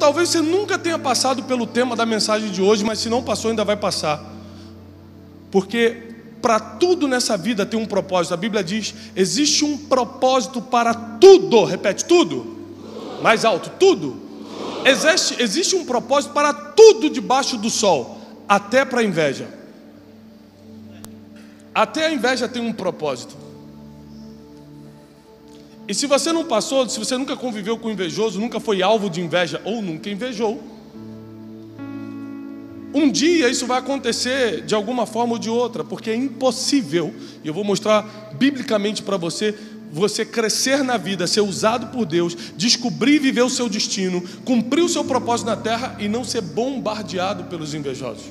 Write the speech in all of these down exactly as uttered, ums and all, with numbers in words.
talvez você nunca tenha passado pelo tema da mensagem de hoje, mas se não passou, ainda vai passar. Porque para tudo nessa vida tem um propósito. A Bíblia diz, existe um propósito para tudo. Repete, tudo? Tudo. Mais alto, tudo. Tudo. Existe, existe um propósito para tudo debaixo do sol, até para a inveja. Até a inveja tem um propósito. E se você não passou, se você nunca conviveu com invejoso, nunca foi alvo de inveja ou nunca invejou, um dia isso vai acontecer de alguma forma ou de outra, porque é impossível, e eu vou mostrar biblicamente para você, você crescer na vida, ser usado por Deus, descobrir e viver o seu destino, cumprir o seu propósito na terra e não ser bombardeado pelos invejosos.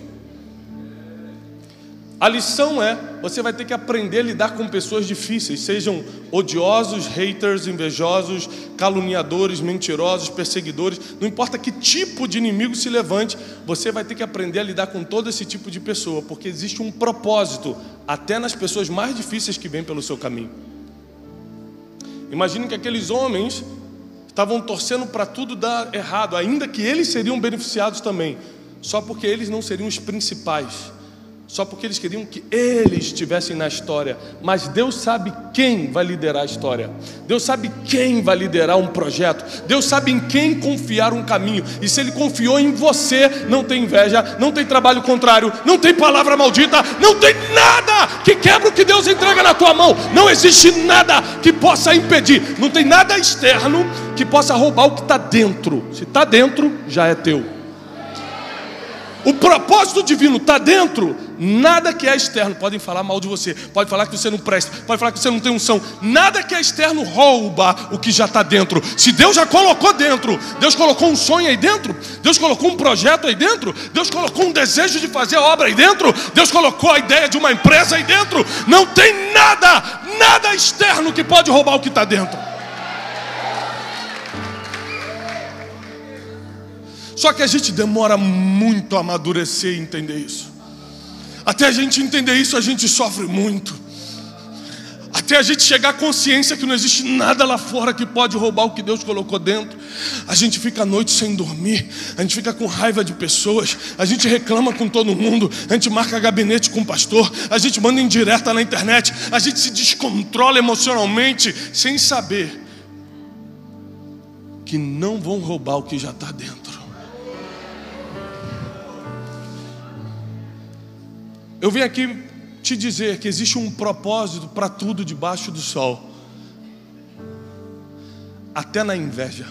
A lição é, você vai ter que aprender a lidar com pessoas difíceis, sejam odiosos, haters, invejosos, caluniadores, mentirosos, perseguidores, não importa que tipo de inimigo se levante, você vai ter que aprender a lidar com todo esse tipo de pessoa, porque existe um propósito, até nas pessoas mais difíceis que vêm pelo seu caminho. Imagine que aqueles homens estavam torcendo para tudo dar errado, ainda que eles seriam beneficiados também, só porque eles não seriam os principais. Só porque eles queriam que eles estivessem na história. Mas Deus sabe quem vai liderar a história. Deus sabe quem vai liderar um projeto. Deus sabe em quem confiar um caminho. E se Ele confiou em você, não tem inveja, não tem trabalho contrário, não tem palavra maldita, não tem nada que quebra o que Deus entrega na tua mão. Não existe nada que possa impedir. Não tem nada externo que possa roubar o que está dentro. Se está dentro, já é teu. O propósito divino está dentro. Nada que é externo, podem falar mal de você, pode falar que você não presta, pode falar que você não tem unção. Nada que é externo rouba o que já está dentro. Se Deus já colocou dentro, Deus colocou um sonho aí dentro, Deus colocou um projeto aí dentro, Deus colocou um desejo de fazer obra aí dentro, Deus colocou a ideia de uma empresa aí dentro. Não tem nada, nada externo que pode roubar o que está dentro. Só que a gente demora muito a amadurecer e entender isso. Até a gente entender isso, a gente sofre muito. Até a gente chegar à consciência que não existe nada lá fora que pode roubar o que Deus colocou dentro. A gente fica a noite sem dormir, a gente fica com raiva de pessoas, a gente reclama com todo mundo, a gente marca gabinete com o pastor, a gente manda indireta na internet, a gente se descontrola emocionalmente, sem saber que não vão roubar o que já está dentro. Eu vim aqui te dizer que existe um propósito para tudo debaixo do sol, até na inveja.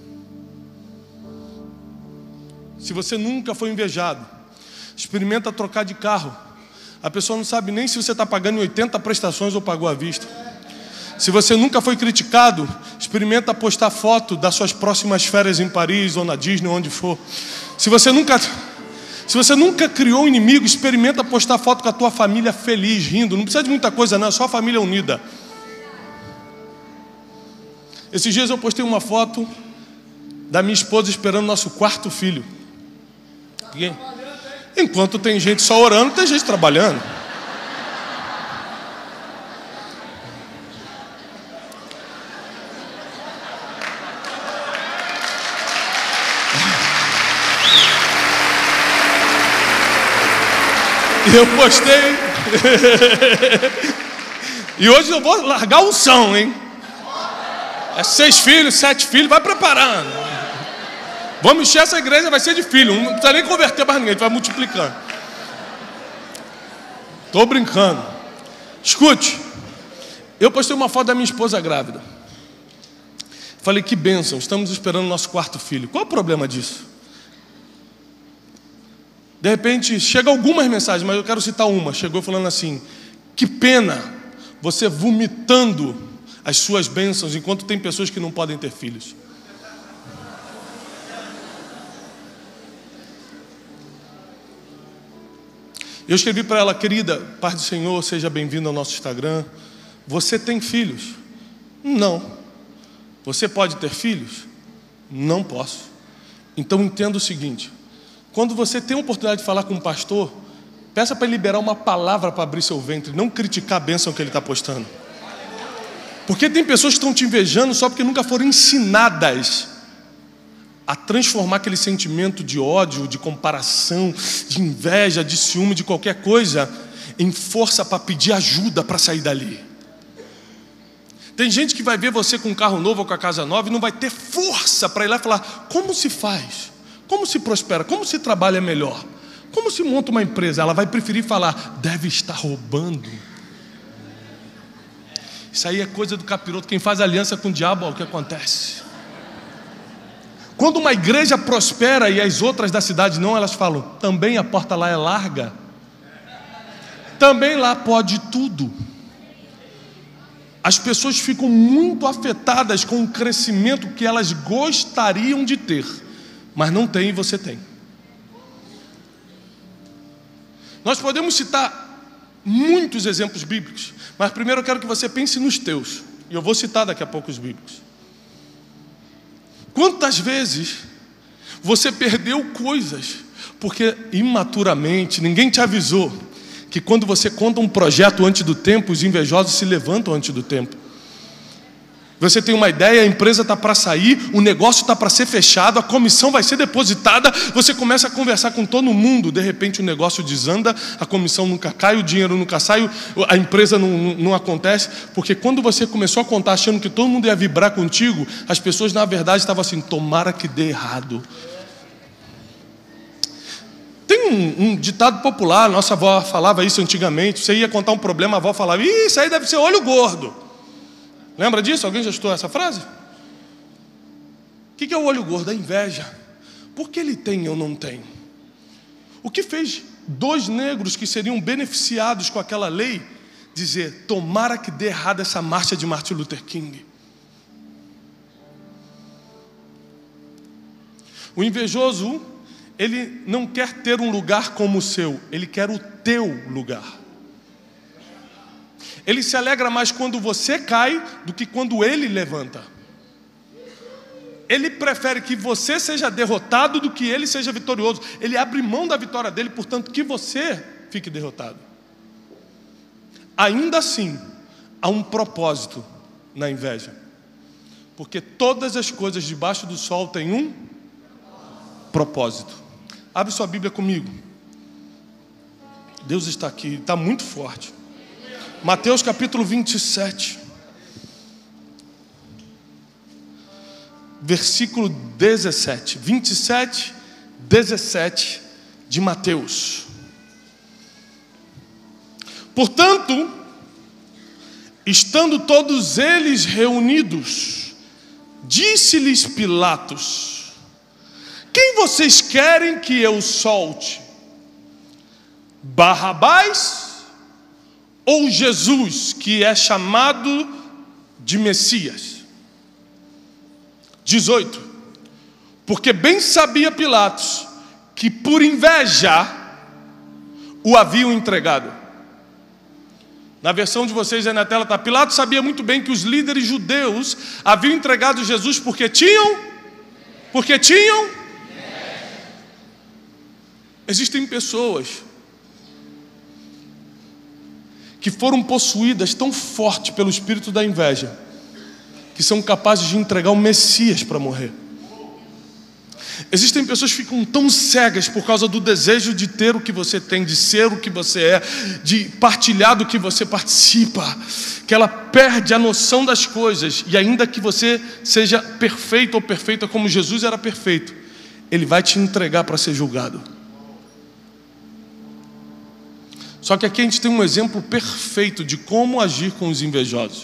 Se você nunca foi invejado, experimenta trocar de carro. A pessoa não sabe nem se você está pagando em oitenta prestações ou pagou à vista. Se você nunca foi criticado, experimenta postar foto das suas próximas férias em Paris ou na Disney, onde for. Se você nunca... Se você nunca criou um inimigo, experimenta postar foto com a tua família feliz, rindo. Não precisa de muita coisa não, é só a família unida. Esses dias eu postei uma foto da minha esposa esperando nosso quarto filho. E, enquanto tem gente só orando, tem gente trabalhando. E eu postei. E hoje eu vou largar a unção, hein? É seis filhos, sete filhos, vai preparando. Vamos encher essa igreja, vai ser de filho. Não precisa nem converter mais ninguém, a gente vai multiplicando. Estou brincando. Escute, eu postei uma foto da minha esposa grávida. Falei, que bênção, estamos esperando o nosso quarto filho. Qual é o problema disso? De repente, chega algumas mensagens, mas eu quero citar uma. Chegou falando assim, que pena você vomitando as suas bênçãos, enquanto tem pessoas que não podem ter filhos. Eu escrevi para ela, querida, paz do Senhor, seja bem-vindo ao nosso Instagram. Você tem filhos? Não. Você pode ter filhos? Não posso. Então entenda o seguinte, quando você tem a oportunidade de falar com um pastor, peça para ele liberar uma palavra para abrir seu ventre, não criticar a bênção que ele está postando. Porque tem pessoas que estão te invejando só porque nunca foram ensinadas a transformar aquele sentimento de ódio, de comparação, de inveja, de ciúme, de qualquer coisa, em força para pedir ajuda para sair dali. Tem gente que vai ver você com um carro novo ou com a casa nova e não vai ter força para ir lá e falar: como se faz? Como se prospera? Como se trabalha melhor? Como se monta uma empresa? Ela vai preferir falar: deve estar roubando. Isso aí é coisa do capiroto. Quem faz aliança com o diabo, olha o que acontece. Quando uma igreja prospera e as outras da cidade não, elas falam: também a porta lá é larga, também lá pode tudo. As pessoas ficam muito afetadas com o crescimento que elas gostariam de ter, mas não tem e você tem. Nós podemos citar muitos exemplos bíblicos, mas primeiro eu quero que você pense nos teus, e eu vou citar daqui a pouco os bíblicos. Quantas vezes você perdeu coisas porque imaturamente ninguém te avisou que quando você conta um projeto antes do tempo, os invejosos se levantam antes do tempo? Você tem uma ideia, a empresa está para sair, o negócio está para ser fechado, a comissão vai ser depositada, você começa a conversar com todo mundo, de repente o negócio desanda, a comissão nunca cai, o dinheiro nunca sai, a empresa não, não, não acontece, porque quando você começou a contar achando que todo mundo ia vibrar contigo, as pessoas na verdade estavam assim: tomara que dê errado. Tem um, um ditado popular, nossa avó falava isso antigamente, você ia contar um problema, a avó falava: ih, isso aí deve ser olho gordo. Lembra disso? Alguém já estudou essa frase? O que é o olho gordo? A inveja. Por que ele tem e eu não tenho? O que fez dois negros que seriam beneficiados com aquela lei dizer: tomara que dê errado essa marcha de Martin Luther King? O invejoso, ele não quer ter um lugar como o seu, ele quer o teu lugar. Ele se alegra mais quando você cai do que quando ele levanta. Ele prefere que você seja derrotado do que ele seja vitorioso. Ele abre mão da vitória dele, portanto que você fique derrotado. Ainda assim, há um propósito na inveja, porque todas as coisas debaixo do sol têm um propósito. Abre sua Bíblia comigo. Deus está aqui, está muito forte. Mateus capítulo vinte e sete, versículo dezessete. vinte e sete, dezessete de Mateus. Portanto, estando todos eles reunidos, disse-lhes Pilatos: quem vocês querem que eu solte? Barrabás ou Jesus, que é chamado de Messias? dezoito. Porque bem sabia Pilatos que por inveja o haviam entregado. Na versão de vocês aí na tela está: Pilatos sabia muito bem que os líderes judeus haviam entregado Jesus porque tinham porque tinham Existem pessoas que foram possuídas tão forte pelo espírito da inveja, que são capazes de entregar o Messias para morrer. Existem pessoas que ficam tão cegas por causa do desejo de ter o que você tem, de ser o que você é, de partilhar do que você participa, que ela perde a noção das coisas. E ainda que você seja perfeito ou perfeita como Jesus era perfeito, Ele vai te entregar para ser julgado. Só que aqui a gente tem um exemplo perfeito de como agir com os invejosos.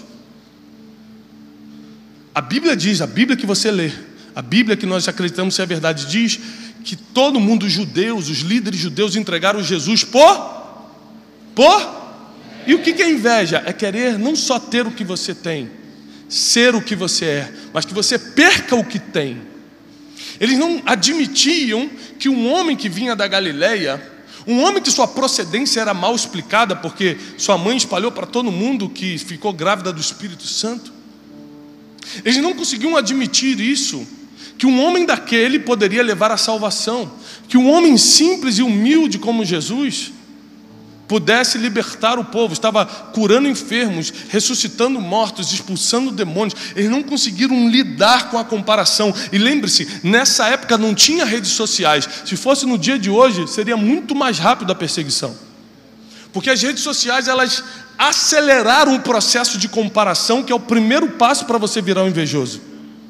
A Bíblia diz, a Bíblia que você lê, a Bíblia que nós acreditamos ser a verdade, diz que todo mundo, os judeus, os líderes judeus entregaram Jesus por? Por? E o que é inveja? É querer não só ter o que você tem, ser o que você é, mas que você perca o que tem. Eles não admitiam que um homem que vinha da Galileia, um homem que sua procedência era mal explicada, porque sua mãe espalhou para todo mundo que ficou grávida do Espírito Santo. Eles não conseguiam admitir isso, que um homem daquele poderia levar a salvação, que um homem simples e humilde como Jesus pudesse libertar o povo, estava curando enfermos, ressuscitando mortos, expulsando demônios. Eles não conseguiram lidar com a comparação. E lembre-se, nessa época não tinha redes sociais. Se fosse no dia de hoje, seria muito mais rápido a perseguição. Porque as redes sociais, elas aceleraram o processo de comparação, que é o primeiro passo para você virar um invejoso.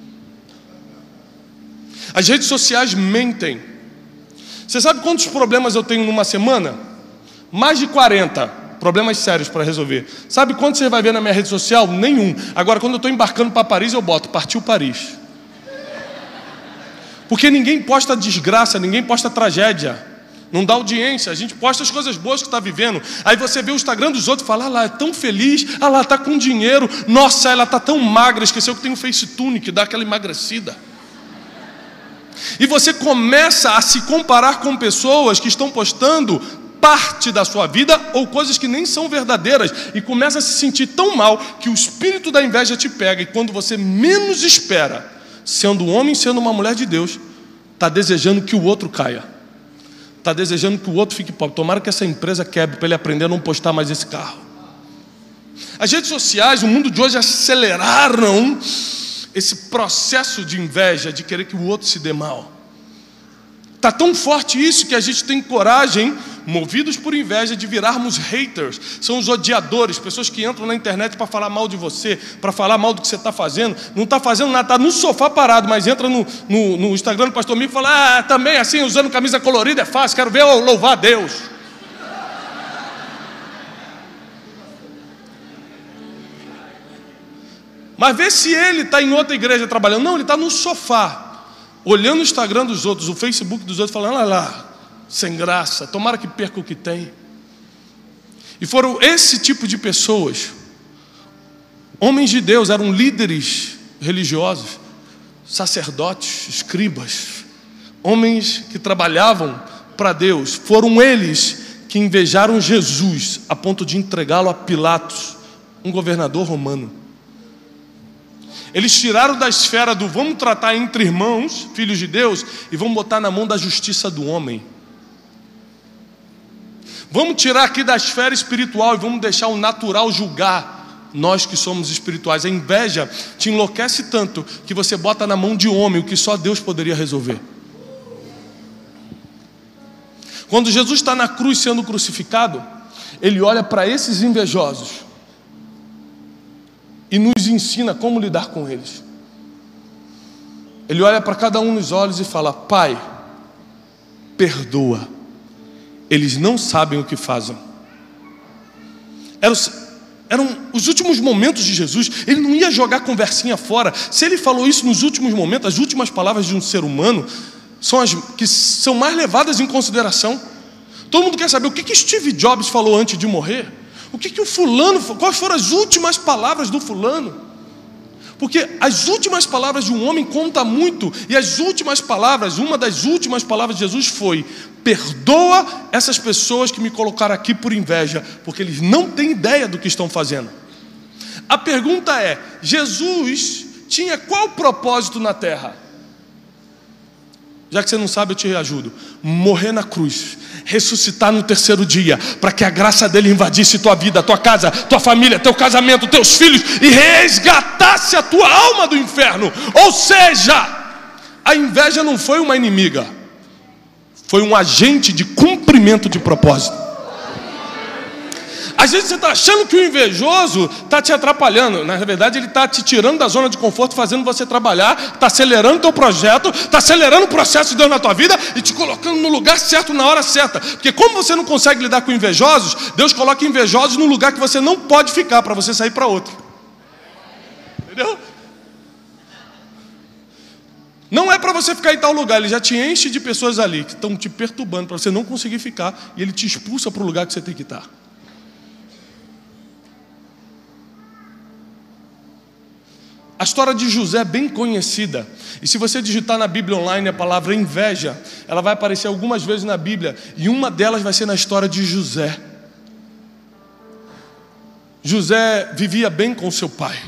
As redes sociais mentem. Você sabe quantos problemas eu tenho numa semana? Mais de quarenta problemas sérios para resolver. Sabe quanto você vai ver na minha rede social? Nenhum. Agora, quando eu estou embarcando para Paris, eu boto, partiu Paris. Porque ninguém posta desgraça, ninguém posta tragédia. Não dá audiência, a gente posta as coisas boas que está vivendo. Aí você vê o Instagram dos outros e fala, ah lá, é tão feliz, ah lá, está com dinheiro. Nossa, ela está tão magra, esqueceu que tem um FaceTune que dá aquela emagrecida. E você começa a se comparar com pessoas que estão postando parte da sua vida ou coisas que nem são verdadeiras, e começa a se sentir tão mal que o espírito da inveja te pega, e quando você menos espera, sendo um homem, sendo uma mulher de Deus, está desejando que o outro caia, está desejando que o outro fique pobre. Tomara que essa empresa quebre para ele aprender a não postar mais esse carro. As redes sociais, o mundo de hoje, aceleraram esse processo de inveja, de querer que o outro se dê mal. Está tão forte isso que a gente tem coragem, movidos por inveja, de virarmos haters. São os odiadores, pessoas que entram na internet para falar mal de você, para falar mal do que você está fazendo. Não está fazendo nada, está no sofá parado, mas entra no, no, no Instagram do pastor Mico e fala, ah, também assim, usando camisa colorida é fácil, quero ver eu louvar a Deus. Mas vê se ele está em outra igreja trabalhando. Não, ele está no sofá, olhando o Instagram dos outros, o Facebook dos outros, falando, olha lá, sem graça, tomara que perca o que tem. E foram esse tipo de pessoas, homens de Deus, eram líderes religiosos, sacerdotes, escribas, homens que trabalhavam para Deus. Foram eles que invejaram Jesus a ponto de entregá-lo a Pilatos, um governador romano. Eles tiraram da esfera do vamos tratar entre irmãos, filhos de Deus, e vamos botar na mão da justiça do homem. Vamos tirar aqui da esfera espiritual e vamos deixar o natural julgar nós que somos espirituais. A inveja te enlouquece tanto que você bota na mão de homem o que só Deus poderia resolver. Quando Jesus está na cruz sendo crucificado, ele olha para esses invejosos e nos ensina como lidar com eles. Ele olha para cada um nos olhos e fala, Pai, perdoa, eles não sabem o que fazem. Eram, eram os últimos momentos de Jesus. Ele não ia jogar conversinha fora. Se ele falou isso nos últimos momentos, as últimas palavras de um ser humano são as que são mais levadas em consideração. Todo mundo quer saber o que que Steve Jobs falou antes de morrer. O que que o fulano, quais foram as últimas palavras do fulano? Porque as últimas palavras de um homem contam muito. E as últimas palavras, uma das últimas palavras de Jesus foi, perdoa essas pessoas que me colocaram aqui por inveja, porque eles não têm ideia do que estão fazendo. A pergunta é, Jesus tinha qual propósito na terra? Já que você não sabe, eu te ajudo. Morrer na cruz, ressuscitar no terceiro dia, para que a graça dele invadisse tua vida, tua casa, tua família, teu casamento, teus filhos, e resgatasse a tua alma do inferno. Ou seja, a inveja não foi uma inimiga, foi um agente de cumprimento de propósito. Às vezes você está achando que o invejoso está te atrapalhando. Na verdade, ele está te tirando da zona de conforto, fazendo você trabalhar, está acelerando o teu projeto, está acelerando o processo de Deus na tua vida e te colocando no lugar certo, na hora certa. Porque como você não consegue lidar com invejosos, Deus coloca invejosos no lugar que você não pode ficar, para você sair para outro. Entendeu? Não é para você ficar em tal lugar, ele já te enche de pessoas ali que estão te perturbando para você não conseguir ficar, e ele te expulsa para o lugar que você tem que estar. A história de José é bem conhecida. E se você digitar na Bíblia online a palavra inveja, ela vai aparecer algumas vezes na Bíblia. E uma delas vai ser na história de José. José vivia bem com seu pai.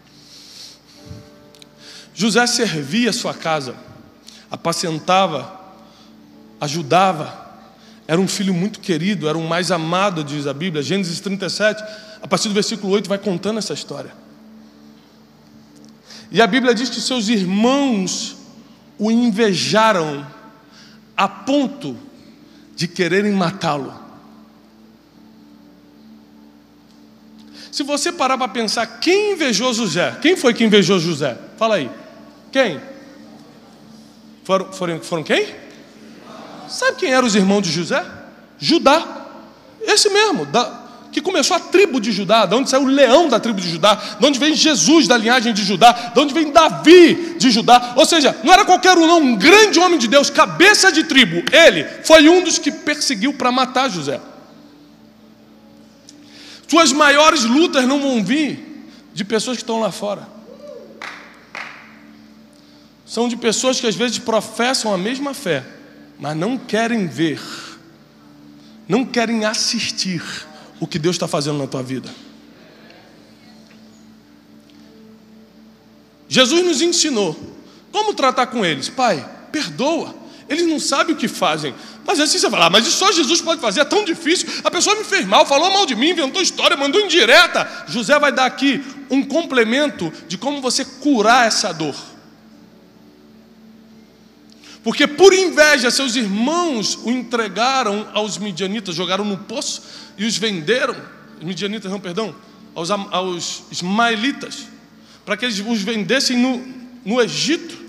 José servia a sua casa, apacentava, ajudava. era um filho muito querido, era o mais amado, diz a Bíblia. Gênesis trinta e sete, a partir do versículo oito, vai contando essa história. E a Bíblia diz que seus irmãos o invejaram a ponto de quererem matá-lo. Se você parar para pensar, quem invejou José? Quem foi que invejou José? Fala aí. Quem? Foram, foram, foram quem? Sabe quem eram os irmãos de José? Judá. Esse mesmo, da, que começou a tribo de Judá, de onde saiu o leão da tribo de Judá, de onde vem Jesus da linhagem de Judá, de onde vem Davi de Judá. Ou seja, não era qualquer um não, um grande homem de Deus, cabeça de tribo. Ele foi um dos que perseguiu para matar José. Suas maiores lutas não vão vir de pessoas que estão lá fora. São de pessoas que às vezes professam a mesma fé, mas não querem ver, não querem assistir o que Deus está fazendo na tua vida. Jesus nos ensinou como tratar com eles. Pai, perdoa, eles não sabem o que fazem. Mas assim você fala, ah, mas isso só Jesus pode fazer, é tão difícil. A pessoa me fez mal, falou mal de mim, inventou história, mandou indireta. José vai dar aqui um complemento de como você curar essa dor. Porque por inveja seus irmãos o entregaram aos midianitas, jogaram no poço e os venderam, os midianitas não, perdão, aos, aos ismaelitas, para que eles os vendessem no, no Egito.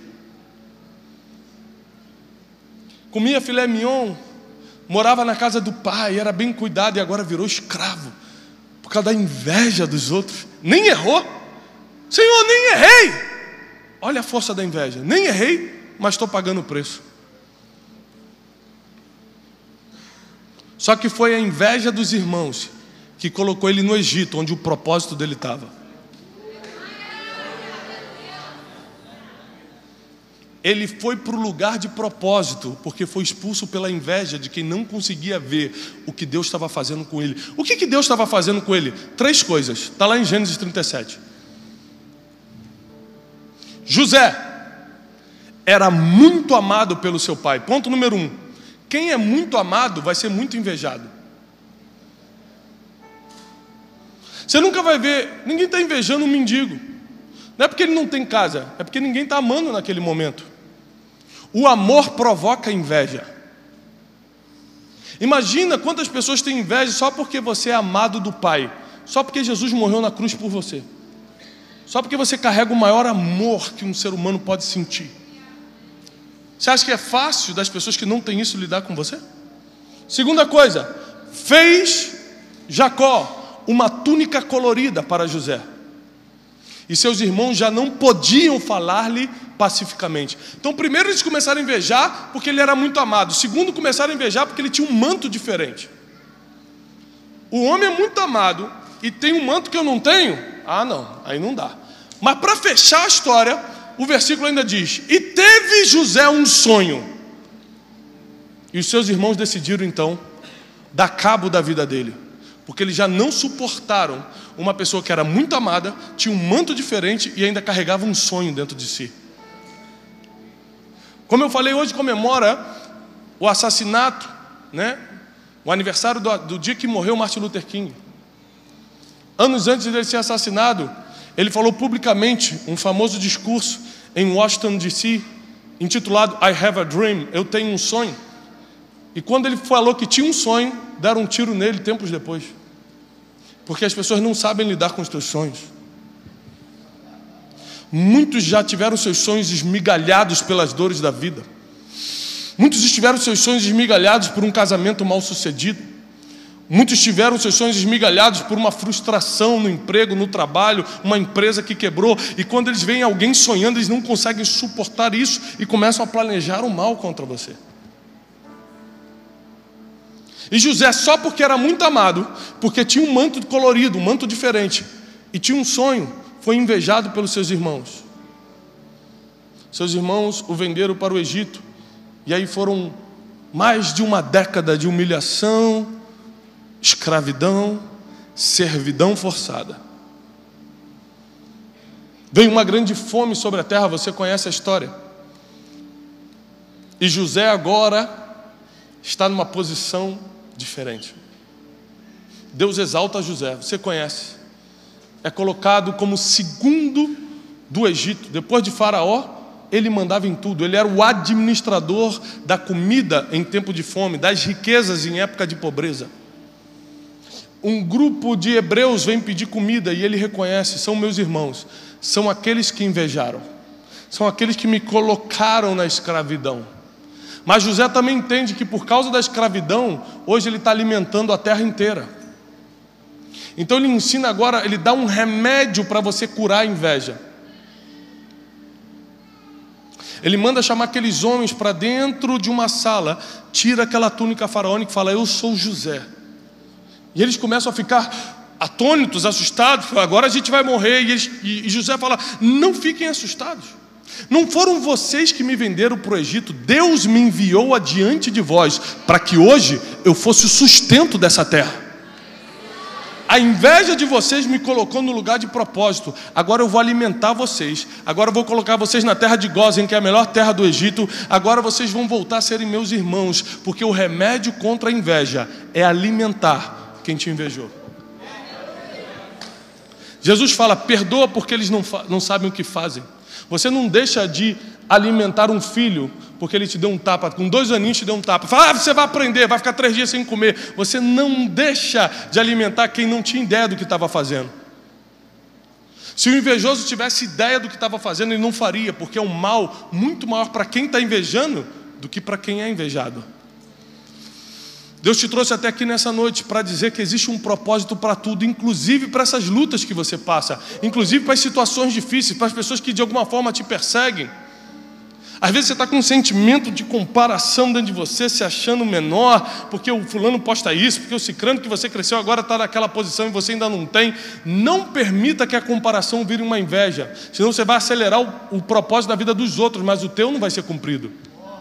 Comia filé mignon, morava na casa do pai, era bem cuidado e agora virou escravo, por causa da inveja dos outros. Nem errou, Senhor, nem errei. Olha a força da inveja, nem errei, mas estou pagando o preço. Só que foi a inveja dos irmãos que colocou ele no Egito, onde o propósito dele estava. Ele foi para o lugar de propósito, porque foi expulso pela inveja de quem não conseguia ver o que Deus estava fazendo com ele. O que, que Deus estava fazendo com ele? Três coisas, está lá em Gênesis trinta e sete. José era muito amado pelo seu pai. Ponto número um. Quem é muito amado vai ser muito invejado. Você nunca vai ver, ninguém está invejando um mendigo. Não é porque ele não tem casa, é porque ninguém está amando naquele momento. O amor provoca inveja. Imagina quantas pessoas têm inveja só porque você é amado do Pai, só porque Jesus morreu na cruz por você, só porque você carrega o maior amor que um ser humano pode sentir. Você acha que é fácil das pessoas que não têm isso lidar com você? Segunda coisa, fez Jacó uma túnica colorida para José. E seus irmãos já não podiam falar-lhe pacificamente. Então, primeiro eles começaram a invejar porque ele era muito amado. Segundo, começaram a invejar porque ele tinha um manto diferente. O homem é muito amado e tem um manto que eu não tenho? Ah, não, aí não dá. Mas para fechar a história, o versículo ainda diz: e teve José um sonho. E os seus irmãos decidiram então dar cabo da vida dele, porque eles já não suportaram uma pessoa que era muito amada, tinha um manto diferente e ainda carregava um sonho dentro de si. Como eu falei, hoje comemora o assassinato, né? O aniversário do, do dia que morreu Martin Luther King. Anos antes de ele ser assassinado, ele falou publicamente um famoso discurso em Washington, D C, intitulado I Have a Dream, eu tenho um sonho. E quando ele falou que tinha um sonho, deram um tiro nele tempos depois. Porque as pessoas não sabem lidar com os seus sonhos. Muitos já tiveram seus sonhos esmigalhados pelas dores da vida. Muitos tiveram seus sonhos esmigalhados por um casamento mal sucedido. Muitos tiveram seus sonhos esmigalhados por uma frustração no emprego, no trabalho, uma empresa que quebrou. E quando eles veem alguém sonhando, eles não conseguem suportar isso e começam a planejar o mal contra você. E José, só porque era muito amado, porque tinha um manto colorido, um manto diferente, e tinha um sonho, foi invejado pelos seus irmãos. Seus irmãos o venderam para o Egito, e aí foram mais de uma década de humilhação, escravidão, servidão forçada. Veio uma grande fome sobre a terra, você conhece a história. E José agora está numa posição diferente. Deus exalta José, você conhece. É colocado como segundo do Egito. Depois de Faraó, ele mandava em tudo. Ele era o administrador da comida em tempo de fome, das riquezas em época de pobreza. Um grupo de hebreus vem pedir comida e ele reconhece, são meus irmãos, são aqueles que invejaram, são aqueles que me colocaram na escravidão. Mas José também entende que por causa da escravidão, hoje ele está alimentando a terra inteira. Então ele ensina agora, ele dá um remédio para você curar a inveja. Ele manda chamar aqueles homens para dentro de uma sala, tira aquela túnica faraônica e fala, eu sou José. E eles começam a ficar atônitos, assustados, agora a gente vai morrer. E, eles, e José fala, não fiquem assustados. Não foram vocês que me venderam para o Egito, Deus me enviou adiante de vós, para que hoje eu fosse o sustento dessa terra. A inveja de vocês me colocou no lugar de propósito. Agora eu vou alimentar vocês. Agora eu vou colocar vocês na terra de Gósen, que é a melhor terra do Egito. Agora vocês vão voltar a serem meus irmãos, porque o remédio contra a inveja é alimentar quem te invejou. Jesus fala, perdoa porque eles não, não sabem o que fazem. Você não deixa de alimentar um filho porque ele te deu um tapa, com dois aninhos te deu um tapa. Fala, ah, você vai aprender, vai ficar três dias sem comer. Você não deixa de alimentar quem não tinha ideia do que estava fazendo. Se o invejoso tivesse ideia do que estava fazendo, ele não faria, porque é um mal muito maior para quem está invejando do que para quem é invejado. Deus te trouxe até aqui nessa noite para dizer que existe um propósito para tudo, inclusive para essas lutas que você passa, inclusive para as situações difíceis, para as pessoas que de alguma forma te perseguem. Às vezes você está com um sentimento de comparação dentro de você, se achando menor, porque o fulano posta isso, porque o cicrano que você cresceu agora está naquela posição e você ainda não tem. Não permita que a comparação vire uma inveja, senão você vai acelerar o, o propósito da vida dos outros, mas o teu não vai ser cumprido.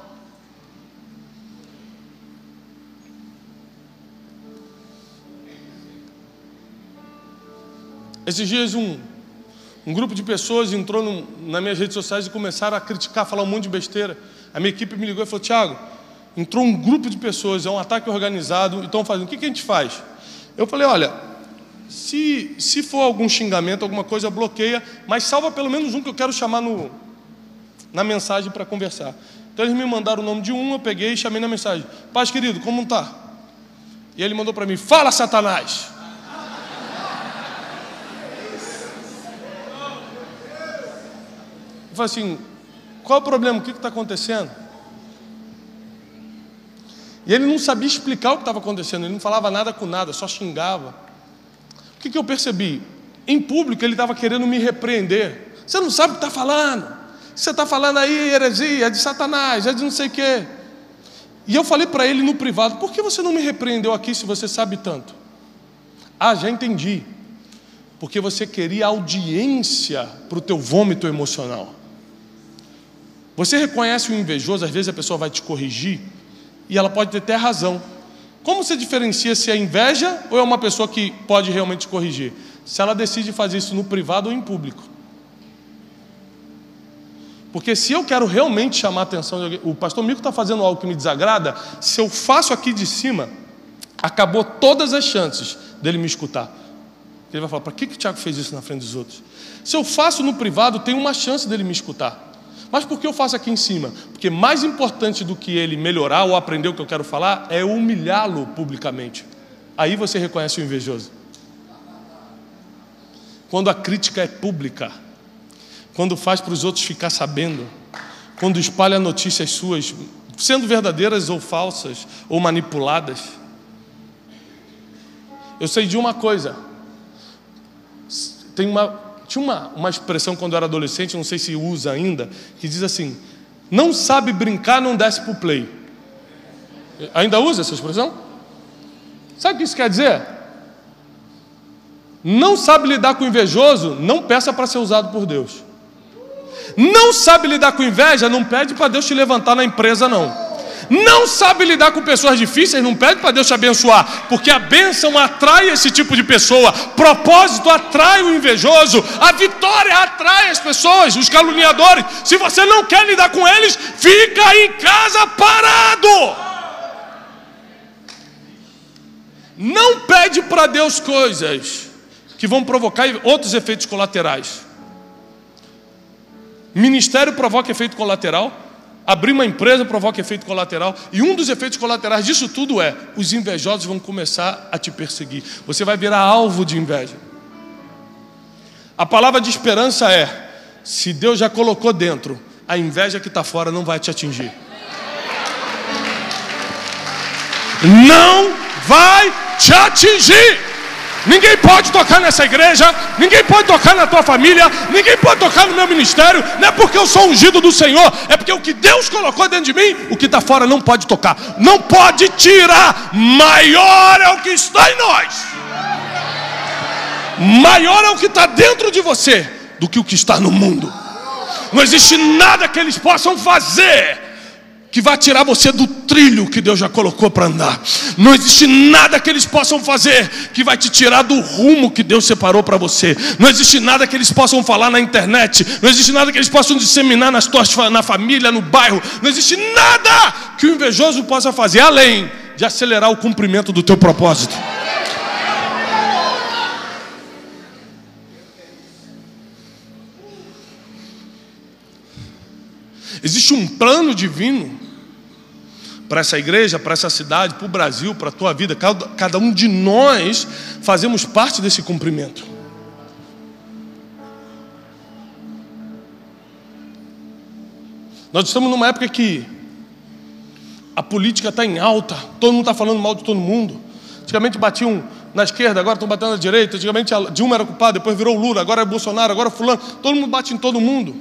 Esses dias um, um grupo de pessoas entrou no, nas minhas redes sociais e começaram a criticar, falar um monte de besteira. A minha equipe me ligou e falou, Tiago, entrou um grupo de pessoas, é um ataque organizado, e estão fazendo, o que, que a gente faz? Eu falei, olha, se, se for algum xingamento, alguma coisa, bloqueia, mas salva pelo menos um que eu quero chamar no, na mensagem para conversar. Então eles me mandaram o nome de um, eu peguei e chamei na mensagem, Paz querido, como está? E ele mandou para mim, fala Satanás! Eu falei assim, qual é o problema? O que está acontecendo? E ele não sabia explicar o que estava acontecendo, ele não falava nada com nada, só xingava. O que, que eu percebi? Em público ele estava querendo me repreender. Você não sabe o que está falando. Você está falando aí heresia, é de Satanás, é de não sei o quê. E eu falei para ele no privado, por que você não me repreendeu aqui se você sabe tanto? Ah, já entendi. Porque você queria audiência para o teu vômito emocional. Você reconhece o invejoso, às vezes a pessoa vai te corrigir e ela pode ter até razão. Como você diferencia se é inveja ou é uma pessoa que pode realmente te corrigir? Se ela decide fazer isso no privado ou em público. Porque se eu quero realmente chamar a atenção de alguém, o pastor Mico está fazendo algo que me desagrada, se eu faço aqui de cima, acabou todas as chances dele me escutar. Ele vai falar, para que, que o Tiago fez isso na frente dos outros? Se eu faço no privado, tem uma chance dele me escutar. Mas por que eu faço aqui em cima? Porque mais importante do que ele melhorar ou aprender o que eu quero falar é humilhá-lo publicamente. Aí você reconhece o invejoso. Quando a crítica é pública, quando faz para os outros ficar sabendo, quando espalha notícias suas, sendo verdadeiras ou falsas, ou manipuladas. Eu sei de uma coisa, tem uma... Tinha uma, uma expressão quando eu era adolescente, não sei se usa ainda, que diz assim, não sabe brincar, não desce para o play. Ainda usa essa expressão? Sabe o que isso quer dizer? Não sabe lidar com o invejoso, não peça para ser usado por Deus. Não sabe lidar com inveja, não pede para Deus te levantar na empresa, não. Não sabe lidar com pessoas difíceis, não pede para Deus te abençoar, porque a bênção atrai esse tipo de pessoa, propósito atrai o invejoso, a vitória atrai as pessoas, os caluniadores. Se você não quer lidar com eles, fica em casa parado. Não pede para Deus coisas que vão provocar outros efeitos colaterais. Ministério provoca efeito colateral, abrir uma empresa provoca efeito colateral, e um dos efeitos colaterais disso tudo é: os invejosos vão começar a te perseguir. Você vai virar alvo de inveja. A palavra de esperança é: se Deus já colocou dentro, a inveja que está fora não vai te atingir. Não vai te atingir. Ninguém pode tocar nessa igreja, ninguém pode tocar na tua família, ninguém pode tocar no meu ministério. Não é porque eu sou ungido do Senhor, é porque o que Deus colocou dentro de mim, o que está fora não pode tocar, não pode tirar. Maior é o que está em nós, maior é o que está dentro de você do que o que está no mundo. Não existe nada que eles possam fazer que vai tirar você do trilho que Deus já colocou para andar. Não existe nada que eles possam fazer que vai te tirar do rumo que Deus separou para você. Não existe nada que eles possam falar na internet. Não existe nada que eles possam disseminar nas tuas, na família, no bairro. Não existe nada que o invejoso possa fazer além de acelerar o cumprimento do teu propósito. Existe um plano divino para essa igreja, para essa cidade, para o Brasil, para a tua vida. Cada, cada um de nós fazemos parte desse cumprimento. Nós estamos numa época que a política está em alta, todo mundo está falando mal de todo mundo. Antigamente batiam na esquerda, agora estão batendo na direita. Antigamente a Dilma era culpada, depois virou o Lula, agora é Bolsonaro, agora é fulano. Todo mundo bate em todo mundo.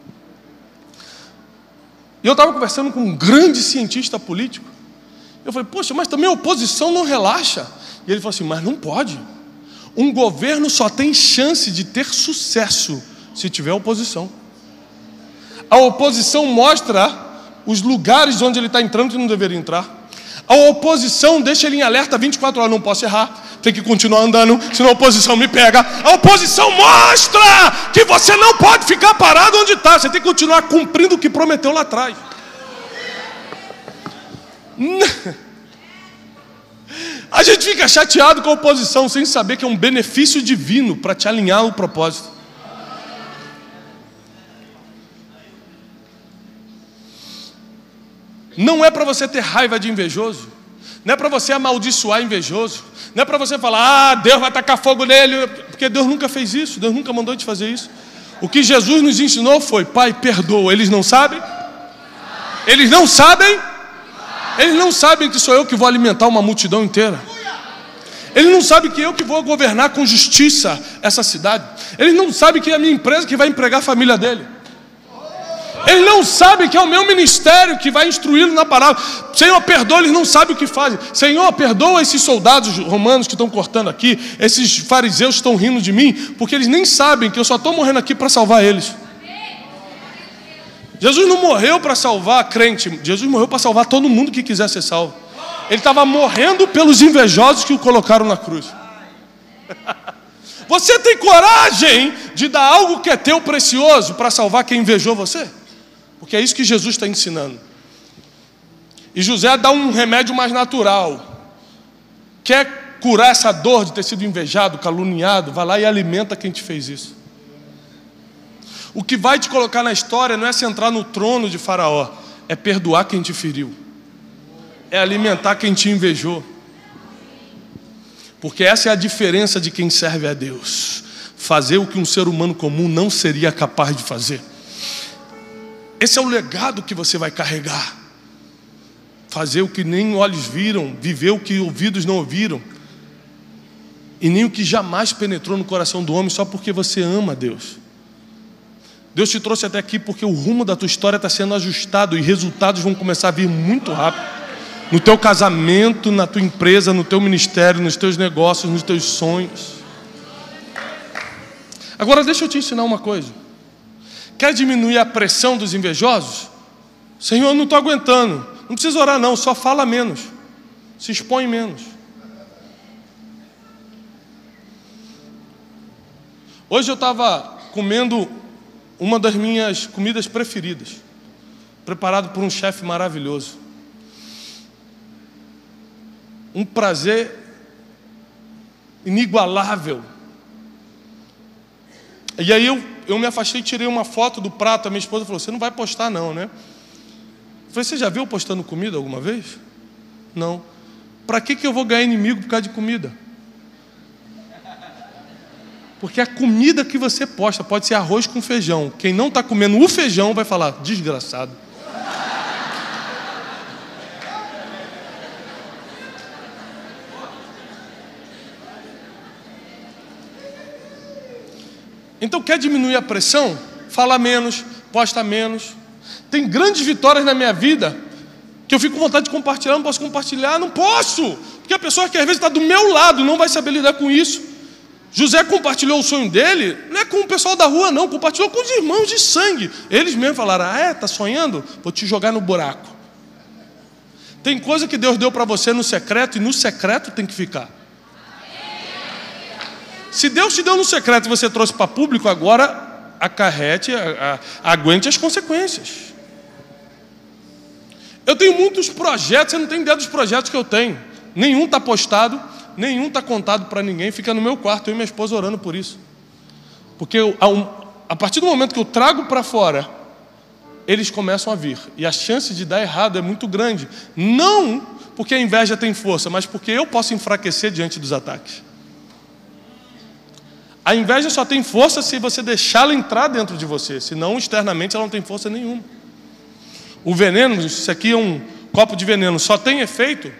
E eu estava conversando com um grande cientista político. Eu falei: poxa, mas também a oposição não relaxa. E ele falou assim: mas não pode. Um governo só tem chance de ter sucesso se tiver oposição. A oposição mostra os lugares onde ele está entrando e não deveria entrar. A oposição deixa ele em alerta vinte e quatro horas. Não posso errar, tem que continuar andando, senão a oposição me pega. A oposição mostra que você não pode ficar parado onde está. Você tem que continuar cumprindo o que prometeu lá atrás. A gente fica chateado com a oposição sem saber que é um benefício divino para te alinhar ao propósito. Não é para você ter raiva de invejoso, não é para você amaldiçoar invejoso, não é para você falar: ah, Deus vai tacar fogo nele, porque Deus nunca fez isso, Deus nunca mandou te fazer isso. O que Jesus nos ensinou foi: Pai, perdoa. Eles não sabem? Eles não sabem? Eles não sabem que sou eu que vou alimentar uma multidão inteira. Eles não sabem que eu que vou governar com justiça essa cidade. Eles não sabem que é a minha empresa que vai empregar a família dele. Eles não sabem que é o meu ministério que vai instruí-lo na palavra. Senhor, perdoa, eles não sabem o que fazem. Senhor, perdoa esses soldados romanos que estão cortando aqui, esses fariseus que estão rindo de mim, porque eles nem sabem que eu só estou morrendo aqui para salvar eles. Jesus não morreu para salvar crente, Jesus morreu para salvar todo mundo que quiser ser salvo. Ele estava morrendo pelos invejosos que o colocaram na cruz. Você tem coragem de dar algo que é teu precioso para salvar quem invejou você? Porque é isso que Jesus está ensinando. E José dá um remédio mais natural. Quer curar essa dor de ter sido invejado, caluniado? Vai lá e alimenta quem te fez isso. O que vai te colocar na história não é sentar no trono de Faraó, é perdoar quem te feriu, é alimentar quem te invejou. Porque essa é a diferença de quem serve a Deus: fazer o que um ser humano comum não seria capaz de fazer. Esse é o legado que você vai carregar. Fazer o que nem olhos viram, viver o que ouvidos não ouviram, e nem o que jamais penetrou no coração do homem, só porque você ama a Deus. Deus te trouxe até aqui porque o rumo da tua história está sendo ajustado e resultados vão começar a vir muito rápido. No teu casamento, na tua empresa, no teu ministério, nos teus negócios, nos teus sonhos. Agora deixa eu te ensinar uma coisa. Quer diminuir a pressão dos invejosos? Senhor, eu não estou aguentando. Não precisa orar não, só fala menos. Se expõe menos. Hoje eu estava comendo uma das minhas comidas preferidas, preparado por um chefe maravilhoso. Um prazer inigualável. E aí eu, eu me afastei e tirei uma foto do prato. A minha esposa falou, você não vai postar não, né? Eu falei, você já viu eu postando comida alguma vez? Não. Para que, que eu vou ganhar inimigo por causa de comida? Porque a comida que você posta pode ser arroz com feijão. Quem não está comendo o feijão vai falar, desgraçado. Então quer diminuir a pressão? Fala menos, posta menos. Tem grandes vitórias na minha vida que eu fico com vontade de compartilhar, não posso compartilhar, não posso. Porque a pessoa que às vezes está do meu lado não vai saber lidar com isso. José compartilhou o sonho dele, não é com o pessoal da rua não, compartilhou com os irmãos de sangue. Eles mesmos falaram, ah é, está sonhando? Vou te jogar no buraco. Tem coisa que Deus deu para você no secreto, e no secreto tem que ficar. Se Deus te deu no secreto e você trouxe para público, agora acarrete, a, a, aguente as consequências. Eu tenho muitos projetos, você não tem ideia dos projetos que eu tenho. Nenhum está postado, nenhum está contado para ninguém, fica no meu quarto, eu e minha esposa orando por isso. Porque eu, a, um, a partir do momento que eu trago para fora, eles começam a vir. E a chance de dar errado é muito grande. Não porque a inveja tem força, mas porque eu posso enfraquecer diante dos ataques. A inveja só tem força se você deixá-la entrar dentro de você, senão externamente ela não tem força nenhuma. O veneno, isso aqui é um copo de veneno, só tem efeito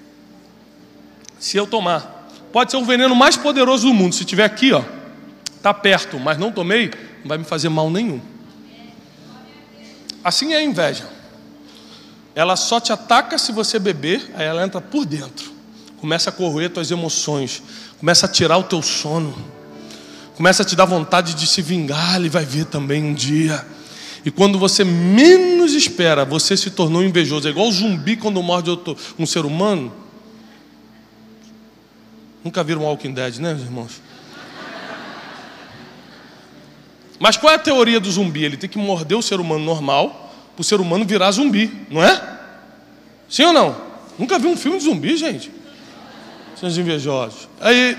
se eu tomar. Pode ser o veneno mais poderoso do mundo, se estiver aqui, ó, está perto, mas não tomei, não vai me fazer mal nenhum. Assim é a inveja. Ela só te ataca se você beber, aí ela entra por dentro, começa a corroer tuas emoções, começa a tirar o teu sono, começa a te dar vontade de se vingar, ele vai ver também um dia. E quando você menos espera, você se tornou invejoso. É igual o zumbi quando morde outro, um ser humano. Nunca viram Walking Dead, né, irmãos? Mas qual é a teoria do zumbi? Ele tem que morder o ser humano normal, para o ser humano virar zumbi, não é? Sim ou não? Nunca vi um filme de zumbi, gente? São invejosos. Aí,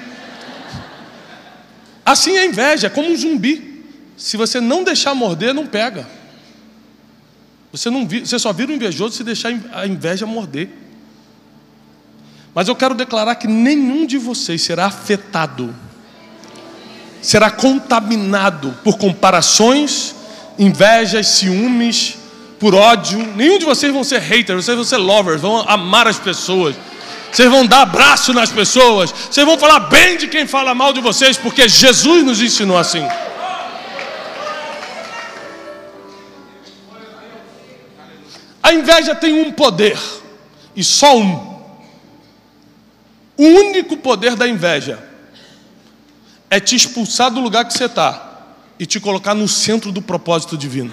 assim é a inveja, é como um zumbi. Se você não deixar morder, não pega. Você, não vi, você só vira um invejoso se deixar a inveja morder. Mas eu quero declarar que nenhum de vocês será afetado, será contaminado por comparações, invejas, ciúmes, por ódio. Nenhum de vocês vão ser haters, vocês vão ser lovers, vão amar as pessoas. Vocês vão dar abraço nas pessoas, vocês vão falar bem de quem fala mal de vocês, porque Jesus nos ensinou assim. A inveja tem um poder, e só um. O único poder da inveja é te expulsar do lugar que você está e te colocar no centro do propósito divino.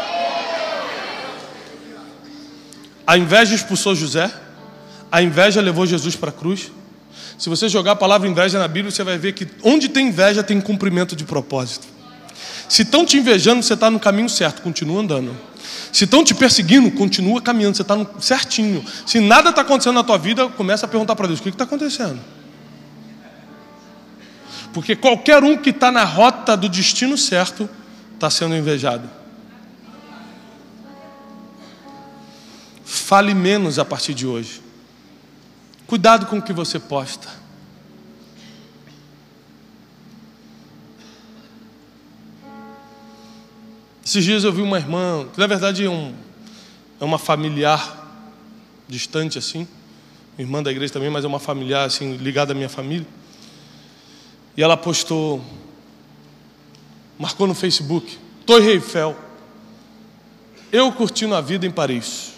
A inveja expulsou José, a inveja levou Jesus para a cruz. Se você jogar a palavra inveja na Bíblia, você vai ver que onde tem inveja tem cumprimento de propósito. Se estão te invejando, você está no caminho certo, continua andando. Se estão te perseguindo, continua caminhando, você está certinho. Se nada está acontecendo na tua vida, começa a perguntar para Deus, o que está acontecendo? Porque qualquer um que está na rota do destino certo, está sendo invejado. Fale menos a partir de hoje. Cuidado com o que você posta. Esses dias eu vi uma irmã, que na verdade é, um, é uma familiar distante assim, irmã da igreja também, mas é uma familiar assim, ligada à minha família. E ela postou, marcou no Facebook, Torre Eiffel, eu curtindo a vida em Paris.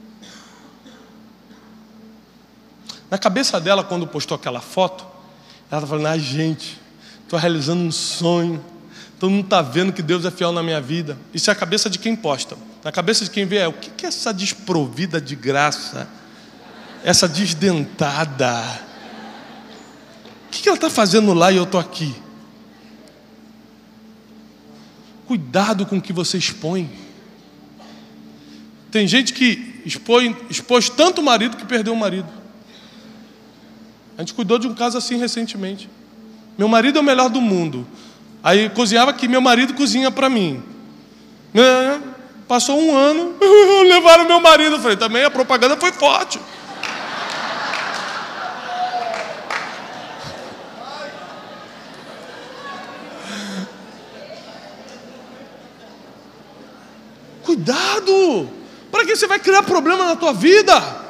Na cabeça dela, quando postou aquela foto, ela estava falando, ah gente, estou realizando um sonho. Todo mundo está vendo que Deus é fiel na minha vida. Isso é a cabeça de quem posta. Na cabeça de quem vê é, o que é essa desprovida de graça? Essa desdentada? O que ela está fazendo lá e eu estou aqui? Cuidado com o que você expõe. Tem gente que expõe, expôs tanto o marido que perdeu o marido. A gente cuidou de um caso assim recentemente. Meu marido é o melhor do mundo. Aí cozinhava que meu marido cozinha para mim. É, passou um ano, levaram meu marido. Eu falei, também a propaganda foi forte. Cuidado! Para que você vai criar problema na tua vida?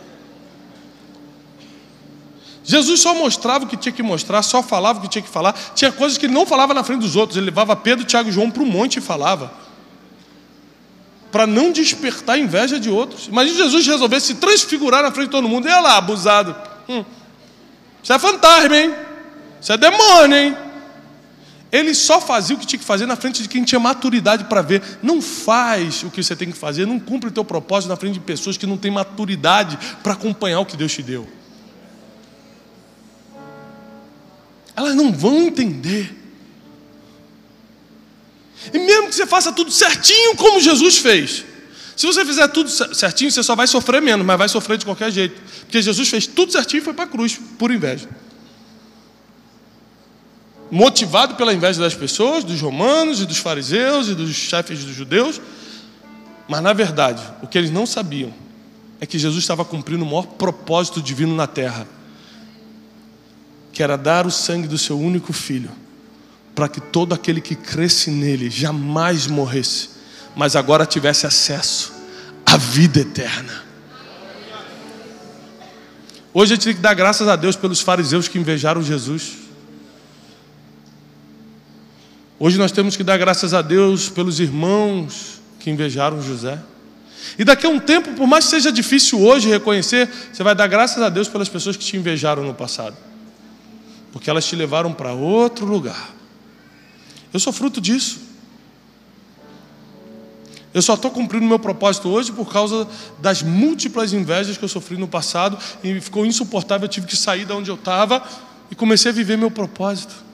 Jesus só mostrava o que tinha que mostrar, só falava o que tinha que falar. Tinha coisas que ele não falava na frente dos outros. Ele levava Pedro, Tiago e João para o monte e falava, para não despertar a inveja de outros. Imagina Jesus resolver se transfigurar na frente de todo mundo. E olha lá, abusado. Hum. Isso é fantasma, hein? Isso é demônio, hein? Ele só fazia o que tinha que fazer na frente de quem tinha maturidade para ver. Não faz o que você tem que fazer, não cumpre o teu propósito na frente de pessoas que não têm maturidade para acompanhar o que Deus te deu. Elas não vão entender. E mesmo que você faça tudo certinho como Jesus fez, se você fizer tudo certinho, você só vai sofrer menos, mas vai sofrer de qualquer jeito. Porque Jesus fez tudo certinho e foi para a cruz, por inveja. Motivado pela inveja das pessoas, dos romanos e dos fariseus e dos chefes dos judeus. Mas na verdade, o que eles não sabiam é que Jesus estava cumprindo o maior propósito divino na terra, que era dar o sangue do seu único filho, para que todo aquele que cresce nele jamais morresse, mas agora tivesse acesso à vida eterna. Hoje a gente tem que dar graças a Deus pelos fariseus que invejaram Jesus. Hoje nós temos que dar graças a Deus pelos irmãos que invejaram José. E daqui a um tempo, por mais que seja difícil hoje reconhecer, você vai dar graças a Deus pelas pessoas que te invejaram no passado, porque elas te levaram para outro lugar. Eu sou fruto disso. Eu só estou cumprindo o meu propósito hoje por causa das múltiplas invejas que eu sofri no passado, e ficou insuportável, eu tive que sair de onde eu estava e comecei a viver meu propósito.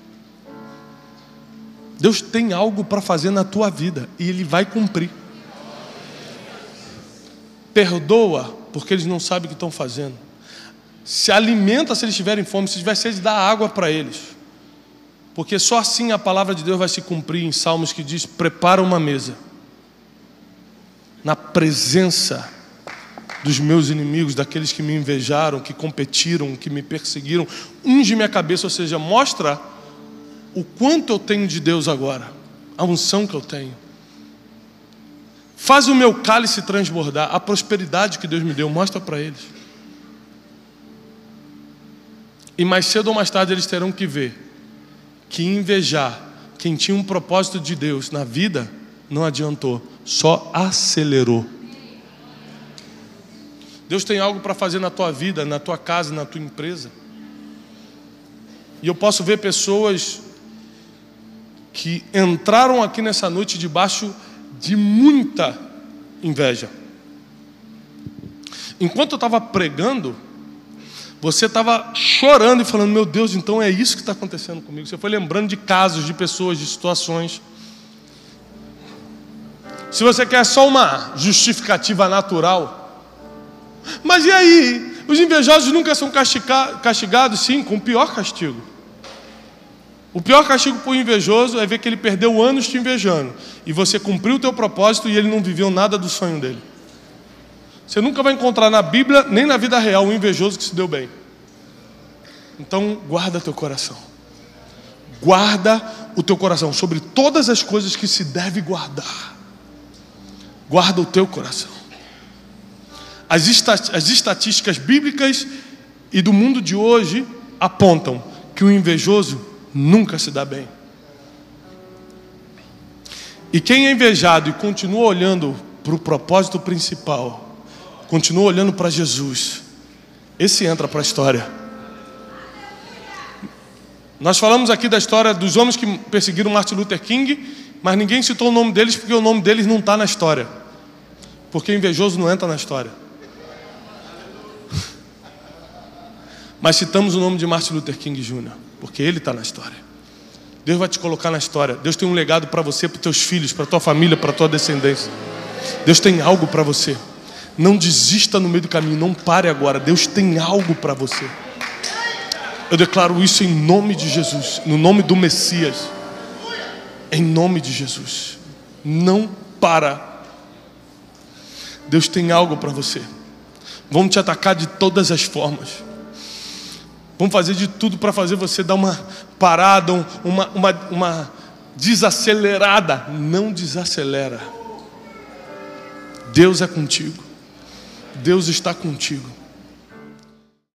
Deus tem algo para fazer na tua vida e Ele vai cumprir. Perdoa, porque eles não sabem o que estão fazendo. Se alimenta se eles tiverem fome, se tiver sede, dá água para eles. Porque só assim a palavra de Deus vai se cumprir em Salmos, que diz: prepara uma mesa na presença dos meus inimigos, daqueles que me invejaram, que competiram, que me perseguiram. Unge minha cabeça, ou seja, mostra o quanto eu tenho de Deus agora, a unção que eu tenho. Faz o meu cálice transbordar, a prosperidade que Deus me deu, mostra para eles. E mais cedo ou mais tarde eles terão que ver que invejar quem tinha um propósito de Deus na vida não adiantou, só acelerou. Deus tem algo para fazer na tua vida, na tua casa, na tua empresa. E eu posso ver pessoas que entraram aqui nessa noite debaixo de muita inveja. Enquanto eu estava pregando, você estava chorando e falando: meu Deus, então é isso que está acontecendo comigo. Você foi lembrando de casos, de pessoas, de situações. Se você quer só uma justificativa natural, mas e aí? Os invejosos nunca são castiga- castigados? Sim, com o pior castigo. O pior castigo para o invejoso é ver que ele perdeu anos te invejando, e você cumpriu o teu propósito e ele não viveu nada do sonho dele. Você nunca vai encontrar na Bíblia, nem na vida real, um invejoso que se deu bem. Então guarda teu coração. Guarda o teu coração sobre todas as coisas que se deve guardar. Guarda o teu coração. As, estat- as estatísticas bíblicas e do mundo de hoje apontam que o invejoso nunca se dá bem. E quem é invejado e continua olhando para o propósito principal, continua olhando para Jesus, esse entra para a história. Nós falamos aqui da história dos homens que perseguiram Martin Luther King, mas ninguém citou o nome deles porque o nome deles não está na história. Porque invejoso não entra na história. Mas citamos o nome de Martin Luther King Júnior, porque ele está na história. Deus vai te colocar na história. Deus tem um legado para você, para os teus filhos, para a tua família, para a tua descendência. Deus tem algo para você. Não desista no meio do caminho, não pare agora. Deus tem algo para você. Eu declaro isso em nome de Jesus, no nome do Messias. Em nome de Jesus. Não para. Deus tem algo para você. Vamos te atacar de todas as formas. Vamos fazer de tudo para fazer você dar uma parada, uma, uma, uma desacelerada. Não desacelera. Deus é contigo. Deus está contigo.